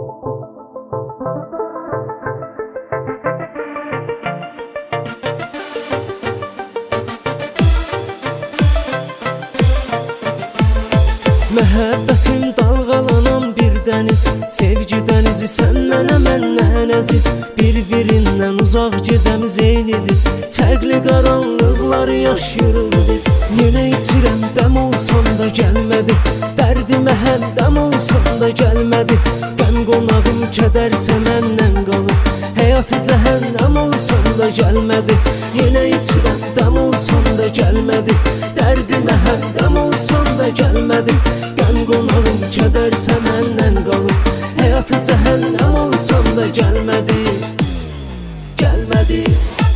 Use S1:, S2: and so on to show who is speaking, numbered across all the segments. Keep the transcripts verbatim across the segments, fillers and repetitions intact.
S1: Məhəbbətim dalğalanan bir dəniz, sevgi dənizi səndən məndən əziz. Bir-birindən uzaq gecəmiz eynidir, fərqli qaranlıqları yaşayırıq biz. Yenə içirəm dəm olsam da gəlmədi, dərdimə həmdəm olsam da gəlmədi. Qəm qonağım kədərsə məndən qalıb, həyatı cəhənnəm olsam da gəlmədi. Yenə içirəm dəm olsam da gəlmədi, dərdimə həmdəm olsam da gəlmədi. Qəm qonağım kədərsə məndən qalıb, həyatı cəhənnəm olsam da gəlmədi, gəlmədi.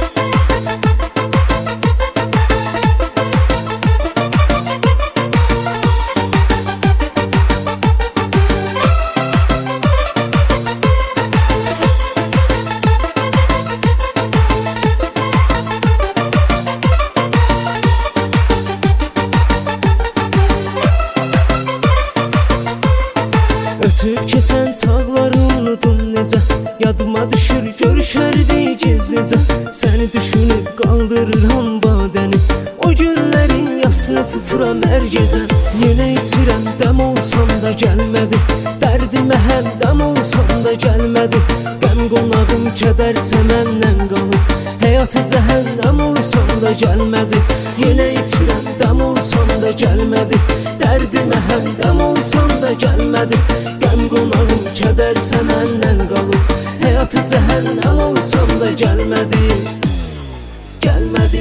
S1: Ötüb keçən çağları unudum necə, yadıma düşür görüşərdik gizlicə. Səni düşünüb qaldırıram badəni, o günlərin yasını tuturam hər gecə. Yenə içirəm dəm olsam da gəlmədi, dərdimə həmdəm olsam da gəlmədi. Qəm qonağım kədərsə məndən qalıb, həyatı cəhənnəm olsam da gəlmədi. Yenə içirəm dəm olsam da gəlmədi, dərdimə həmdəm olsam da gəlmədi. Qəm qonağım kədərsə məndən qalıb, həyatı cəhənnəm olsam da gəlmədi, gəlmədi.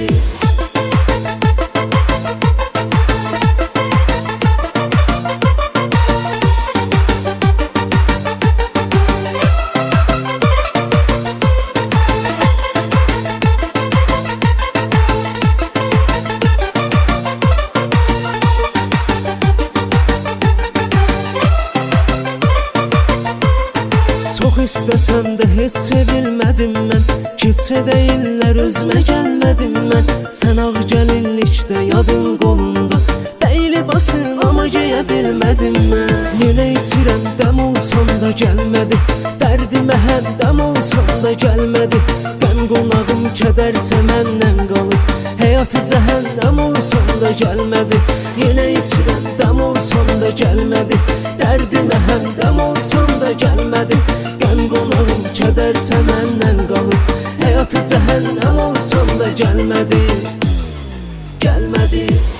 S1: Çox istəsəm də heç sevilmədim mən, keçsə də illər özümə gəlmədim mən. Sən ağ gəlinlikdə yadın qolunda, bəyli basın amma geyə bilmədim mən. Yenə içirəm dəm olsam da gəlmədi, dərdimə həmdəm olsam da gəlmədi. Qəm qonağım kədərsə məndən qalıb, həyatı cəhənnəm olsam da gəlmədi. Yenə içirəm dəm olsam da gəlmədi, dərdimə həmdəm olsam da gəlmədi. Qəm qonağım kədərsə məndən qalıb, həyatı cəhənnəm olsam da gəlmədi, gəlmədi.